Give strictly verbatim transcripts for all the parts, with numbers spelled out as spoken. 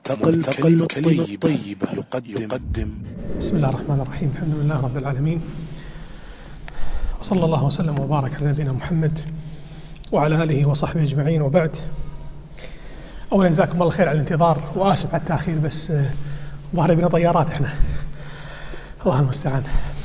ملتقى الكلمة الطيبة يقدم, يقدم بسم الله الرحمن الرحيم. الحمد لله رب العالمين، وصلى الله وسلم وبارك على نبينا محمد وعلى آله وصحبه أجمعين، وبعد. أولا جزاكم الله خير على الانتظار، وآسف على التأخير، بس ظهر بنا طيارات احنا، الله المستعان.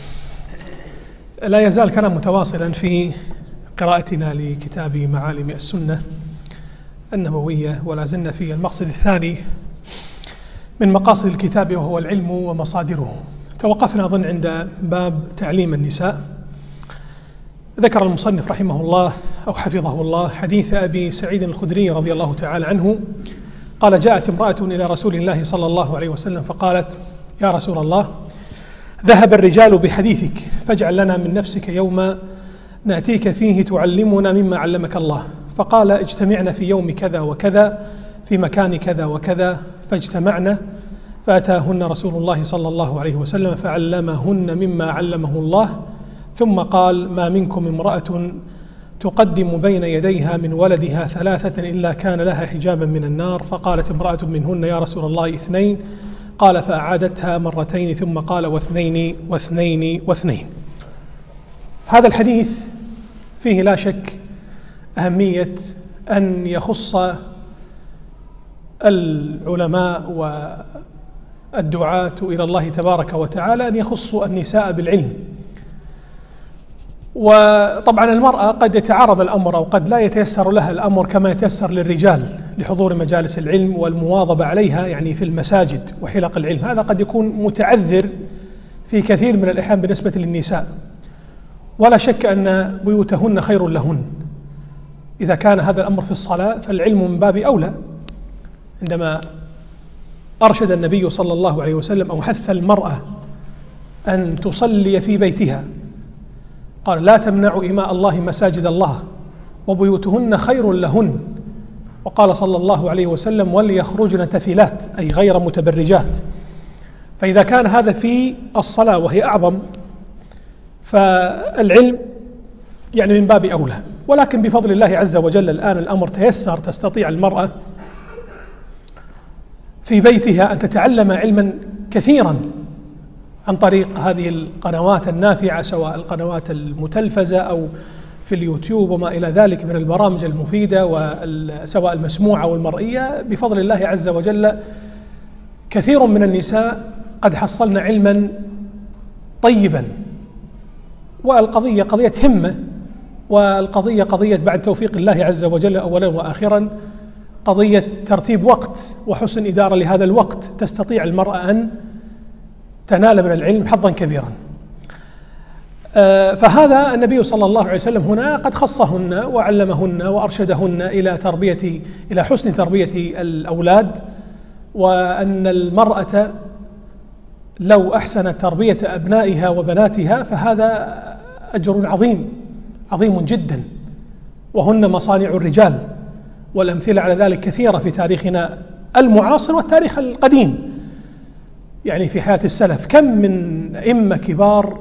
لا يزال كلام متواصلا في قراءتنا لكتاب معالم السنة النبوية، ولا زلنا في المقصد الثاني من مقاصد الكتاب، وهو العلم ومصادره. توقفنا أظن عند باب تعليم النساء. ذكر المصنف رحمه الله أو حفظه الله حديث أبي سعيد الخدري رضي الله تعالى عنه قال: جاءت امرأة إلى رسول الله صلى الله عليه وسلم فقالت: يا رسول الله، ذهب الرجال بحديثك، فاجعل لنا من نفسك يوما نأتيك فيه تعلمنا مما علمك الله. فقال: اجتمعنا في يوم كذا وكذا في مكان كذا وكذا. فاجتمعنا، فأتاهن رسول الله صلى الله عليه وسلم فعلمهن مما علمه الله، ثم قال: ما منكم امرأة تقدم بين يديها من ولدها ثلاثة إلا كان لها حجابا من النار. فقالت امرأة منهن: يا رسول الله، اثنين. قال: فأعادتها مرتين، ثم قال: واثنين واثنين واثنين. هذا الحديث فيه لا شك أهمية أن يخص العلماء والدعاة إلى الله تبارك وتعالى أن يخصوا النساء بالعلم. وطبعا المرأة قد يتعارض الأمر أو قد لا يتيسر لها الأمر كما يتيسر للرجال لحضور مجالس العلم والمواظبة عليها، يعني في المساجد وحلق العلم. هذا قد يكون متعذر في كثير من الأحيان بالنسبة للنساء، ولا شك أن بيوتهن خير لهن. إذا كان هذا الأمر في الصلاة فالعلم من باب أولى. عندما أرشد النبي صلى الله عليه وسلم أو حث المرأة أن تصلي في بيتها، قال: لا تمنعوا إماء الله مساجد الله وبيوتهن خير لهن. وقال صلى الله عليه وسلم: وليخرجن تفلات، أي غير متبرجات. فإذا كان هذا في الصلاة وهي أعظم، فالعلم يعني من باب أولى. ولكن بفضل الله عز وجل الآن الأمر تيسر، تستطيع المرأة في بيتها أن تتعلم علما كثيرا عن طريق هذه القنوات النافعة، سواء القنوات المتلفزة أو في اليوتيوب وما إلى ذلك من البرامج المفيدة، وسواء المسموعة والمرئية. بفضل الله عز وجل كثير من النساء قد حصلن علما طيبا، والقضية قضية همة، والقضية قضية بعد توفيق الله عز وجل أولا وآخرا قضية ترتيب وقت وحسن إدارة لهذا الوقت. تستطيع المرأة أن تنال من العلم حظا كبيرا. فهذا النبي صلى الله عليه وسلم هنا قد خصهن وعلمهن وأرشدهن إلى تربية إلى حسن تربية الأولاد، وأن المرأة لو أحسنت تربية أبنائها وبناتها فهذا أجر عظيم عظيم جدا، وهن مصانع الرجال. والأمثلة على ذلك كثيرة في تاريخنا المعاصر والتاريخ القديم، يعني في حياة السلف. كم من أئمة كبار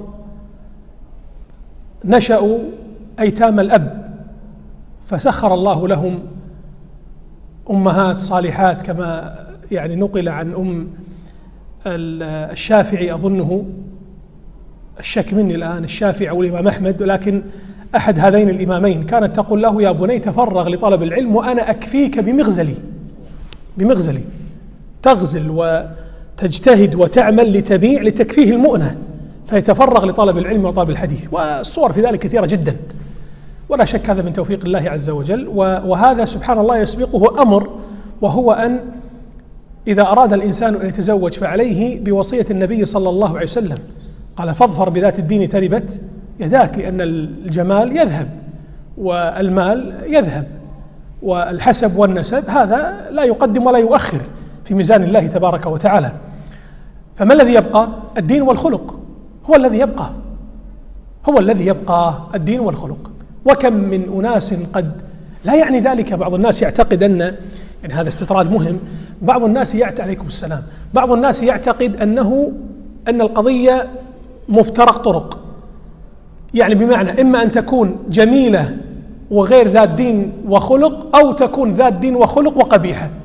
نشأوا أيتام الأب، فسخر الله لهم أمهات صالحات، كما يعني نقل عن أم الشافعي، أظنه الشك مني الآن الشافعي أو الإمام أحمد، لكن أحد هذين الإمامين كانت تقول له: يا بني تفرغ لطلب العلم وأنا أكفيك بمغزلي بمغزلي تغزل وتجتهد وتعمل لتبيع لتكفيه المؤنة، فيتفرغ لطلب العلم وطلب الحديث. والصور في ذلك كثيرة جدا، ولا شك هذا من توفيق الله عز وجل. وهذا سبحان الله يسبقه أمر، وهو أن إذا أراد الإنسان أن يتزوج فعليه بوصية النبي صلى الله عليه وسلم، قال: فاظفر بذات الدين تربت يداك، أن الجمال يذهب والمال يذهب، والحسب والنسب هذا لا يقدم ولا يؤخر في ميزان الله تبارك وتعالى. فما الذي يبقى؟ الدين والخلق هو الذي يبقى هو الذي يبقى الدين والخلق. وكم من أناس قد لا يعني ذلك، بعض الناس يعتقد أن، يعني هذا استطراد مهم، بعض الناس يعتقد عليكم السلام بعض الناس يعتقد أنه أن القضية مفترق طرق، يعني بمعنى إما أن تكون جميلة وغير ذات دين وخلق، أو تكون ذات دين وخلق وقبيحة.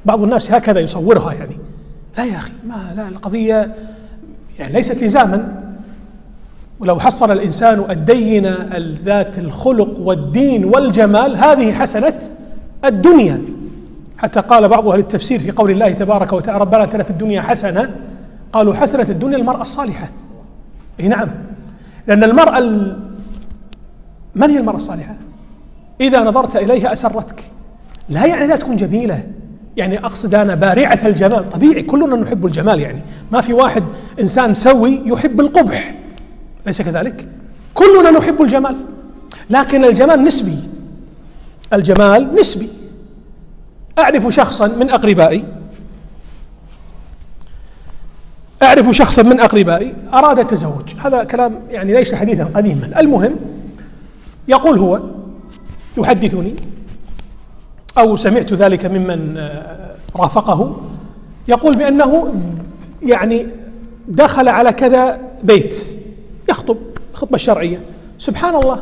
بعض الناس هكذا يصورها يعني. لا يا أخي، ما لا القضية يعني ليست لزاما. ولو حصل الإنسان الدين ذات الخلق والدين والجمال هذه حسنة الدنيا. حتى قال بعض أهل التفسير في قول الله تبارك وتعالى ربنا آتنا في الدنيا حسنة، قالوا حسنة الدنيا المرأة الصالحة. إيه نعم، لأن المرأة ال... من هي المرأة الصالحة؟ إذا نظرت إليها أسرتك، لا يعني لا تكون جميلة، يعني أقصد أنا بارعة الجمال. طبيعي كلنا نحب الجمال، يعني ما في واحد إنسان سوي يحب القبح، ليس كذلك؟ كلنا نحب الجمال، لكن الجمال نسبي. الجمال نسبي. أعرف شخصا من أقربائي أعرف شخصا من أقربائي أراد التزوج. هذا كلام يعني ليس حديثا قديما. المهم يقول هو يحدثني أو سمعت ذلك ممن رافقه، يقول بأنه يعني دخل على كذا بيت يخطب خطبة الشرعية، سبحان الله،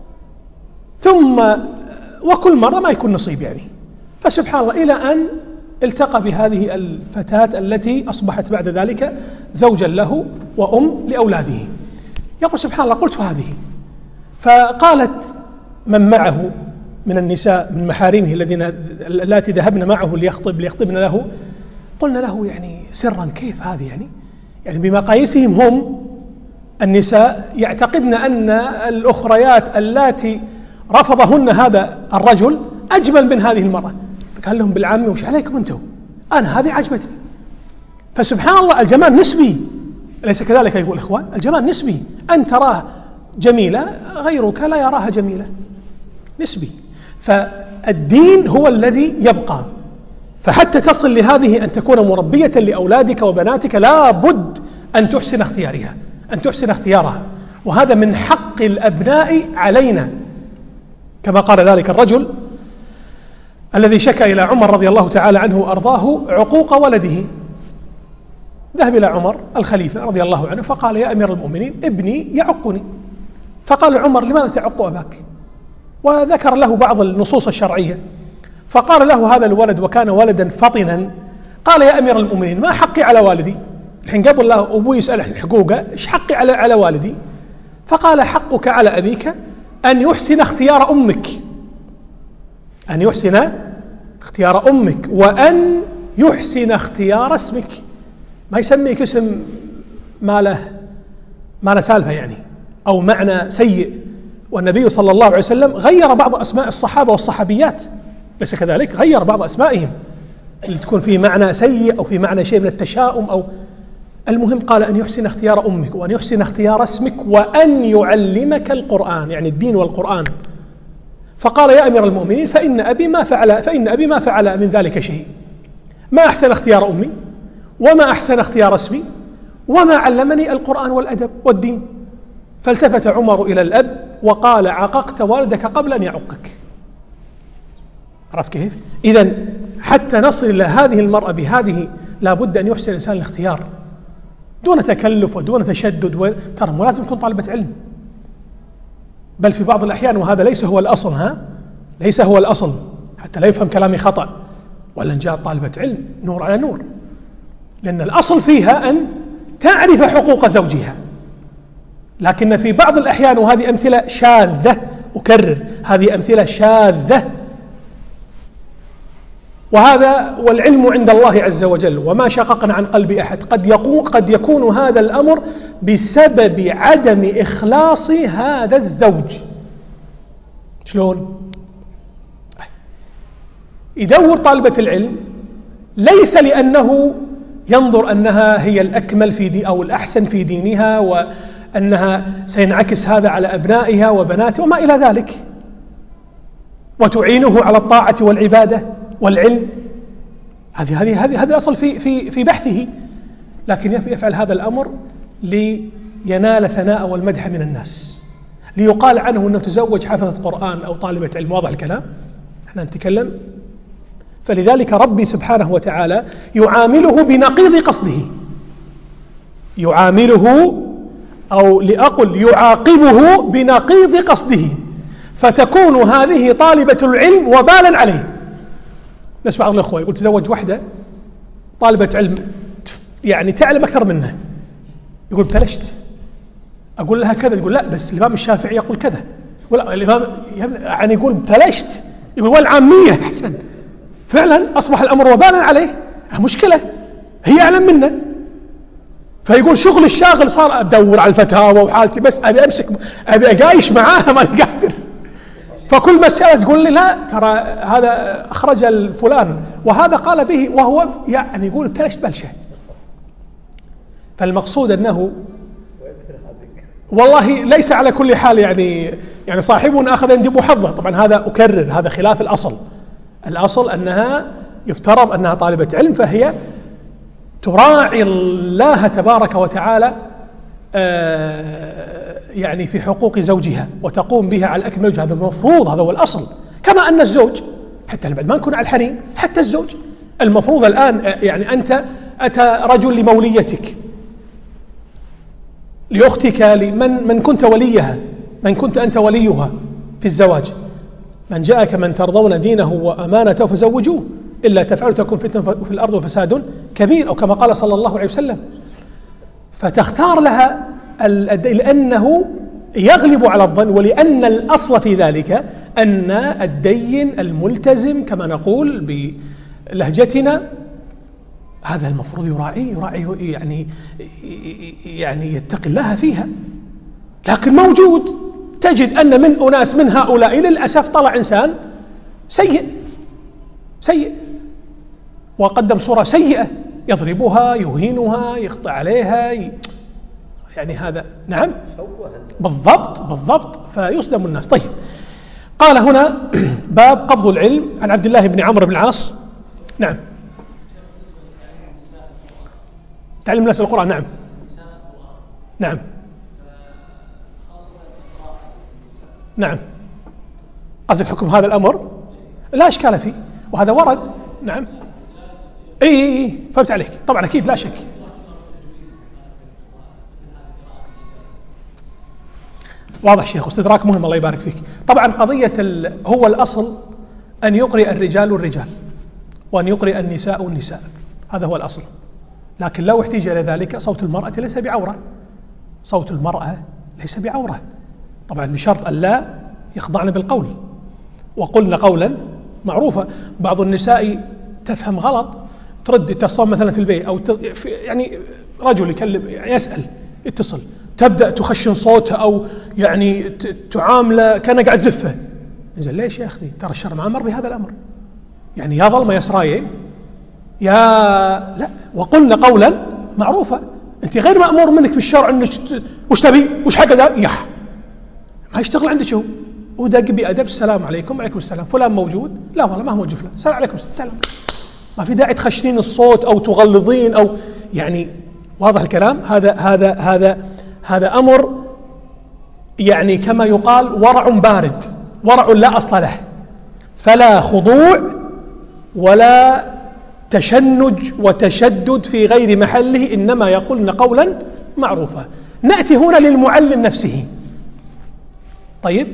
ثم وكل مرة ما يكون نصيب يعني، فسبحان الله إلى أن التقى بهذه الفتاة التي أصبحت بعد ذلك زوجا له وأم لأولاده. يقول سبحان الله قلت هذه، فقالت من معه من النساء من محارمه الذين اللاتي ذهبن معه ليخطب ليخطبن له، قلنا له يعني سرا كيف هذه يعني يعني بمقاييسهم هم النساء يعتقدن أن الأخريات اللاتي رفضهن هذا الرجل أجمل من هذه المرأة. قال لهم بالعامي وش عليكم أنتم، أنا هذه عجبتني. فسبحان الله الجمال نسبي، أليس كذلك يقول الإخوان؟ الجمال نسبي، أن تراه جميلة غيرك لا يراها جميلة، نسبي. فالدين هو الذي يبقى. فحتى تصل لهذه أن تكون مربية لأولادك وبناتك لا بد أن تحسن اختيارها أن تحسن اختيارها وهذا من حق الأبناء علينا، كما قال ذلك الرجل الذي شكى إلى عمر رضي الله تعالى عنه وأرضاه عقوق ولده. ذهب إلى عمر الخليفة رضي الله عنه فقال يا أمير المؤمنين ابني يعقني. فقال عمر لماذا تعق أباك؟ وذكر له بعض النصوص الشرعية. فقال له هذا الولد وكان ولدا فطنا، قال يا أمير المؤمنين ما حقي على والدي؟ الحين قبل له أبوي يسأل حقوقه، إيش حقي على على والدي؟ فقال حقك على أبيك أن يحسن اختيار أمك أن يحسن اختيار أمك وأن يحسن اختيار اسمك. ما يسميك اسم ما له ما له سالفة يعني أو معنى سيء. والنبي صلى الله عليه وسلم غير بعض أسماء الصحابة والصحابيات، ليس كذلك؟ غير بعض أسمائهم اللي تكون في معنى سيء أو في معنى شيء من التشاؤم أو المهم قال أن يحسن اختيار أمك وأن يحسن اختيار اسمك وأن يعلمك القرآن، يعني الدين والقرآن. فقال يا أمير المؤمنين فإن أبي ما فعل فإن أبي ما فعل من ذلك شيء، ما أحسن اختيار أمي وما أحسن اختيار اسمي وما علمني القرآن والأدب والدين. فالتفت عمر إلى الأب وقال عققت والدك قبل أن يعقك. عرفت كيف؟ إذن حتى نصل إلى هذه المرأة بهذه لابد أن يحسن الإنسان الاختيار دون تكلف ودون تشدد و... ترى مو لازم تكون طالبة علم، بل في بعض الأحيان وهذا ليس هو الأصل ها ليس هو الأصل حتى لا يفهم كلامي خطأ ولا إن جاء طالبة علم نور على نور، لأن الأصل فيها أن تعرف حقوق زوجها. لكن في بعض الأحيان وهذه أمثلة شاذة أكرر هذه أمثلة شاذة وهذا والعلم عند الله عز وجل وما شققنا عن قلب أحد. قد يكون, قد يكون هذا الأمر بسبب عدم إخلاص هذا الزوج. شلون؟ يدور طالبة العلم ليس لأنه ينظر أنها هي الأكمل في دي أو الأحسن في دينها وأنها سينعكس هذا على أبنائها وبناتها وما إلى ذلك وتعينه على الطاعة والعبادة والعلم. هذه هذه هذه هذا الأصل في في في بحثه، لكن يفعل هذا الأمر لينال ثناء والمدح من الناس، ليقال عنه أنه تزوج حفظة قرآن أو طالبة علم. واضح الكلام؟ احنا نتكلم. فلذلك ربي سبحانه وتعالى يعامله بنقيض قصده، يعامله أو لأقل يعاقبه بنقيض قصده، فتكون هذه طالبة العلم وبالا عليه. ناس بعض الأخوة يقول تزوج وحدة طالبة علم يعني تعلم أكثر منه، يقول ابتلشت. أقول لها كذا، تقول لا بس الإمام الشافعي يقول كذا، ولا الإمام يعني يقول ابتلشت، يقول والعامية أحسن. فعلا أصبح الأمر وبالا عليه، مشكلة هي أعلم منه. فيقول شغل الشاغل صار أدور على الفتاوى وحالتي بس أبي أمسك أبي أقايش معاها ما قادر. فكل مسألة تقول لي لا ترى هذا أخرج الفلان وهذا قال به، وهو يعني يقول ابتلشت بلشة. فالمقصود أنه والله ليس على كل حال يعني يعني صاحبنا أخذ يندب حظه. طبعا هذا أكرر هذا خلاف الأصل. الأصل أنها يفترض أنها طالبة علم، فهي تراعي الله تبارك وتعالى يعني في حقوق زوجها وتقوم بها على أكمل وجه. هذا المفروض، هذا هو الأصل. كما أن الزوج حتى بعد ما نكون على الحريم، حتى الزوج المفروض الآن يعني أنت أتى رجل لموليتك، لأختك، لمن من كنت وليها، من كنت أنت وليها في الزواج، من جاءك من ترضون دينه وأمانته فزوجوه، إلا تفعلوا تكون فتنة في الأرض وفساد كبير، أو كما قال صلى الله عليه وسلم. فتختار لها لأنه يغلب على الظن، ولأن الأصل في ذلك أن الدين الملتزم كما نقول بلهجتنا هذا المفروض يراعي يراعي يعني يعني يتقي الله فيها. لكن موجود تجد أن من أناس من هؤلاء للأسف طلع إنسان سيء سيء وقدم صورة سيئة، يضربها، يهينها، يخطئ عليها، ي... يعني هذا نعم بالضبط بالضبط فيصدم الناس. طيب قال هنا باب قبض العلم عن عبد الله بن عمرو بن العاص. نعم تعلم الناس القرآن. نعم نعم نعم قصد حكم هذا الأمر لا إشكال فيه، وهذا ورد. نعم اي اي اي فهمت عليك طبعا اكيد لا شك. واضح شيخ، واستدراك مهم الله يبارك فيك. طبعا قضية هو الأصل أن يقرئ الرجال الرجال وأن يقرئ النساء النساء، هذا هو الأصل. لكن لو احتيج إلى ذلك صوت المرأة ليس بعورة، صوت المرأة ليس بعورة طبعا بشرط أن لا يخضعن بالقول، وقلنا قولا معروفة. بعض النساء تفهم غلط، ترد تصوم مثلا في البيت أو يعني رجل يكلم يسأل يتصل، تبدأ تخشن صوتها أو يعني تعامله كأنه قاعد زفه. إنزين ليش يا أخي؟ ترى الشرع ما أمر بهذا الأمر، يعني يا ظلمة يا سراية يا لا. وقلنا قولا معروفة، أنت غير مأمور منك في الشرع أنك وش تبي وش حق ذا يح ما يشتغل عندك هو ودق بأدب السلام عليكم وعليكم السلام، فلان موجود؟ لا والله ما هو موجود فلان، السلام عليكم السلام. ما في داعي تخشنين الصوت أو تغلظين أو يعني واضح الكلام. هذا هذا هذا هذا أمر يعني كما يقال ورع بارد، ورع لا أصل له، فلا خضوع ولا تشنج وتشدد في غير محله، إنما يقولن قولا معروفا. نأتي هنا للمعلم نفسه. طيب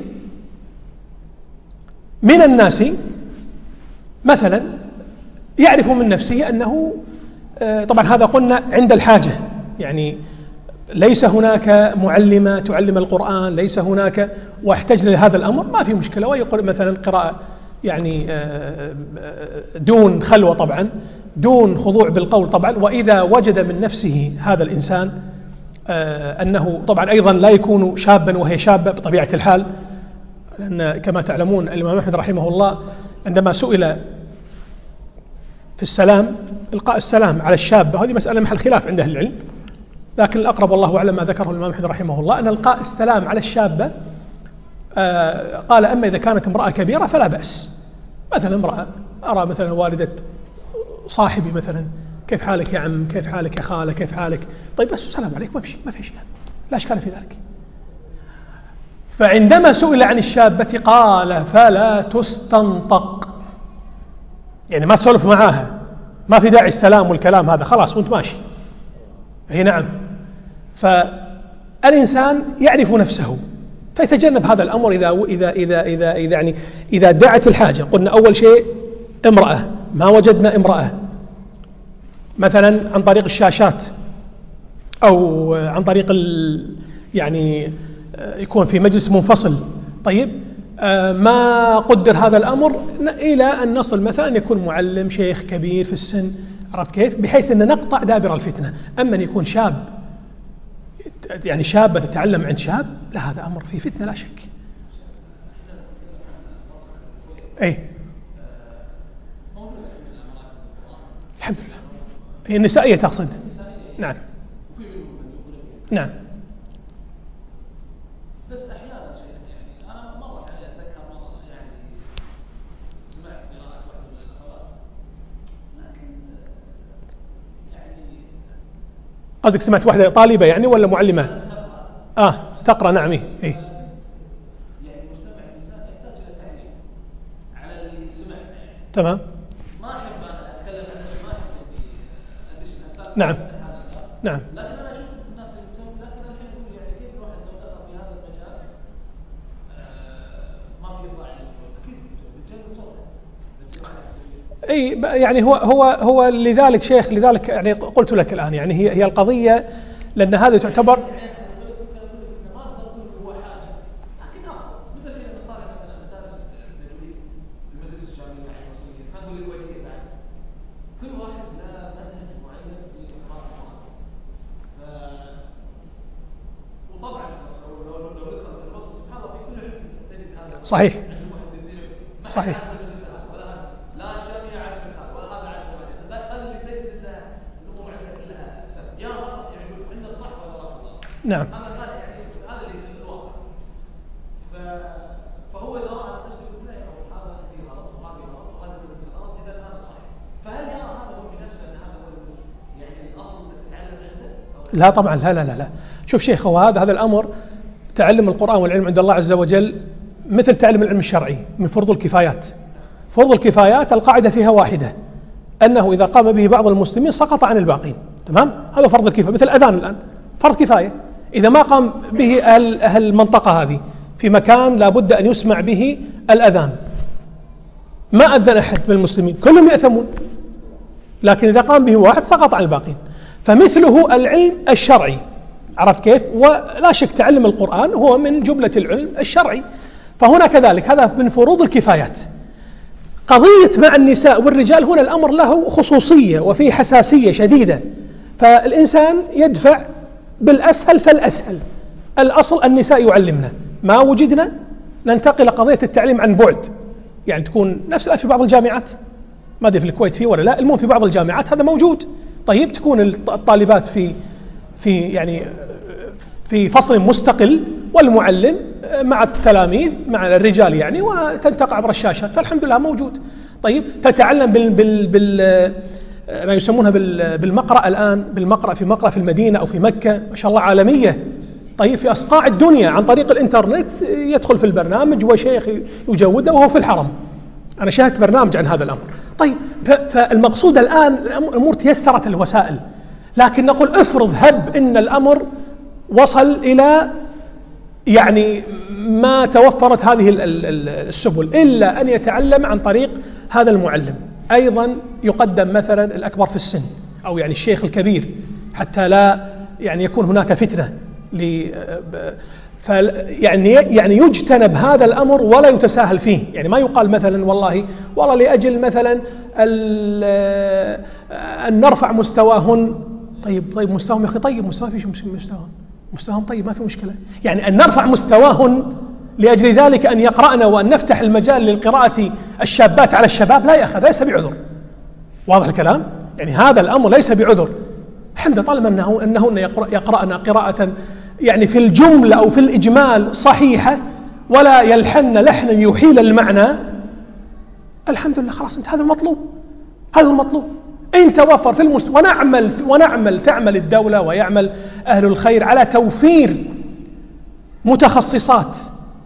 من الناس مثلا يعرف من نفسه أنه طبعا هذا قلنا عند الحاجة، يعني ليس هناك معلمة تعلم القرآن، ليس هناك واحتجنا لهذا الأمر ما في مشكلة، ويقول مثلا قراءة يعني دون خلوة طبعا، دون خضوع بالقول طبعا. وإذا وجد من نفسه هذا الإنسان أنه طبعا أيضا لا يكون شابا وهي شابة بطبيعة الحال، لأن كما تعلمون الإمام أحمد رحمه الله عندما سئل في السلام إلقاء السلام على الشابة، هذه مسألة محل خلاف عند أهل العلم، لكن الأقرب والله أعلم ما ذكره الإمام أحمد رحمه الله أن إلقاء السلام على الشابة آه قال أما إذا كانت امرأة كبيرة فلا بأس. مثلا امرأة أرى مثلا والدة صاحبي مثلا كيف حالك يا عم، كيف حالك يا خالة، كيف حالك، طيب بس السلام عليكم ما في شيء ما في شيء لا إشكال في ذلك. فعندما سئل عن الشابة قال فلا تستنطق، يعني ما تسولف معاها، ما في داعي السلام والكلام هذا، خلاص وانت ماشي. هي نعم. فالإنسان يعرف نفسه فيتجنب هذا الأمر إذا إذا إذا إذا إذا يعني إذا دعت الحاجة. قلنا أول شيء امرأة ما وجدنا امرأة مثلا عن طريق الشاشات أو عن طريق ال يعني يكون في مجلس منفصل، طيب ما قدر هذا الأمر إلى أن نصل مثلا أن يكون معلم شيخ كبير في السن، عرفت كيف؟ بحيث أن نقطع دابر الفتنة. أما أن يكون شاب يعني شابة تتعلم عند شاب، لا، هذا أمر فيه فتنة لا شك. أي الحمد لله، هي النسائية تقصد؟ نعم نعم. بس أحيانا شيخ يعني أنا مرة يعني أتذكر مرة يعني سمعت قراءة واحدة من الأخوات، لكن يعني قصدك سمعت واحدة طالبة يعني ولا معلمة؟ آه تقرأ. نعم. إيه إيه. يعني مجتمع النساء يحتاج إلى تعليم على اللي سمعنا يعني. تمام. ما أحب أتكلم عن ما أحب أدش الأسباب. نعم نعم. لكن أنا أشوف الناس اللي تسوي، لكن الحين أقول يعني كيف الواحد لو دخل في هذا المجال ما في يطلع عنه أكيد بتجلد صوته. اي يعني هو هو هو لذلك شيخ، لذلك يعني قلت لك الآن يعني هي هي القضية، لأن هذا تعتبر صحيح صحيح. لا الشافعي عاد مثال ولا هذا عاد مثال، هذا اللي تجد ان الامور عندها كلها سبب، يا غلط يعني يقول عندنا الصح ولا غلط. نعم. هذا هذا يعني هذا اللي الواقع. فهو اذا راى نفسه يقول لا هذا في غلط وهذا غلط وهذا ليس غلط، اذا هذا صحيح. فهل يرى هذا هو في نفسه ان هذا هو يعني الاصل اللي تتعلم عنده؟ لا طبعا، لا لا لا لا. شوف شيخ، هو هذا هذا الأمر تعلم القرآن والعلم عند الله عز وجل مثل تعلم العلم الشرعي من فرض الكفايات. فرض الكفايات القاعدة فيها واحدة، أنه إذا قام به بعض المسلمين سقط عن الباقين. تمام؟ هذا فرض الكفاية، مثل الأذان الآن فرض كفاية، إذا ما قام به أهل, أهل المنطقة هذه في مكان لابد أن يسمع به الأذان، ما أذن أحد من المسلمين كلهم يأثمون، لكن إذا قام به واحد سقط عن الباقين. فمثله العلم الشرعي، عرفت كيف؟ ولا شك تعلم القرآن هو من جملة العلم الشرعي، فهنا كذلك هذا من فروض الكفايات. قضية مع النساء والرجال هنا الأمر له خصوصية وفيه حساسية شديدة، فالإنسان يدفع بالأسهل فالأسهل. الأصل النساء يعلمنا، ما وجدنا ننتقل قضية التعليم عن بعد، يعني تكون نفس في بعض الجامعات، ما أدري في الكويت فيه ولا لا، المهم في بعض الجامعات هذا موجود. طيب تكون الطالبات في في يعني في فصل مستقل والمعلم مع التلاميذ مع الرجال يعني، وتنتقل عبر الشاشة، فالحمد لله موجود. طيب تتعلم بال بال بال ما يسمونها بال بالمقرأ الآن، بالمقرأ في مقرأ في المدينة أو في مكة ما شاء الله عالمية. طيب في أصقاع الدنيا عن طريق الإنترنت يدخل في البرنامج وشيخ يجوده وهو في الحرم. أنا شاهدت برنامج عن هذا الأمر. طيب فالمقصود الآن الأمور تيسرت الوسائل، لكن نقول افرض هب إن الأمر وصل إلى يعني ما توفرت هذه السبل إلا أن يتعلم عن طريق هذا المعلم. أيضا يقدم مثلا الأكبر في السن أو يعني الشيخ الكبير حتى لا يعني يكون هناك فتنة ل يعني يعني يجتنب هذا الأمر ولا يتساهل فيه. يعني ما يقال مثلا والله والله لأجل مثلا أن نرفع مستواهن. طيب طيب مستواهم يا أخي، طيب مستوى فيش مستواهم مستواهم طيب ما في مشكلة، يعني أن نرفع مستواهن لأجل ذلك أن يقرأنا وأن نفتح المجال للقراءة الشابات على الشباب، لا يا أخي ليس بعذر. واضح الكلام؟ يعني هذا الأمر ليس بعذر. الحمد لله طالما أنه أنهن يقرأنا قراءة يعني في الجملة أو في الإجمال صحيحة ولا يلحن لحنا يحيل المعنى، الحمد لله خلاص انت هذا المطلوب، هذا المطلوب. إن توفر في المستوى ونعمل ونعمل تعمل الدولة ويعمل أهل الخير على توفير متخصصات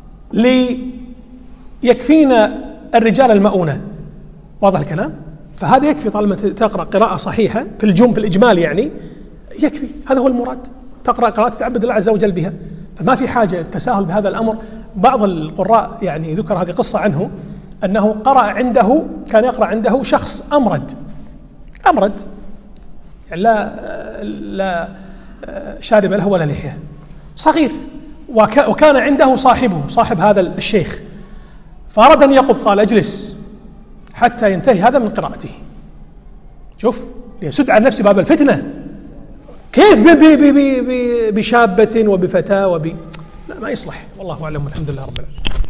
ليكفينا الرجال المؤونة. واضح الكلام؟ فهذا يكفي طالما تقرأ قراءة صحيحة في الجم في الإجمال يعني يكفي، هذا هو المراد. تقرأ قراءة تعبد الله عز وجل بها، فما في حاجة التساهل بهذا الأمر. بعض القراء يعني ذكر هذه قصة عنه، أنه قرأ عنده كان يقرأ عنده شخص أمرد أمرد يعني لا لا شارب له ولا لحية صغير، وكان عنده صاحبه صاحب هذا الشيخ، فأراد أن يقول قال اجلس حتى ينتهي هذا من قراءته. شوف ليسد عن نفسه باب الفتنة، كيف بشابة وبفتاة وب... لا ما يصلح. والله أعلم والحمد لله رب العالمين.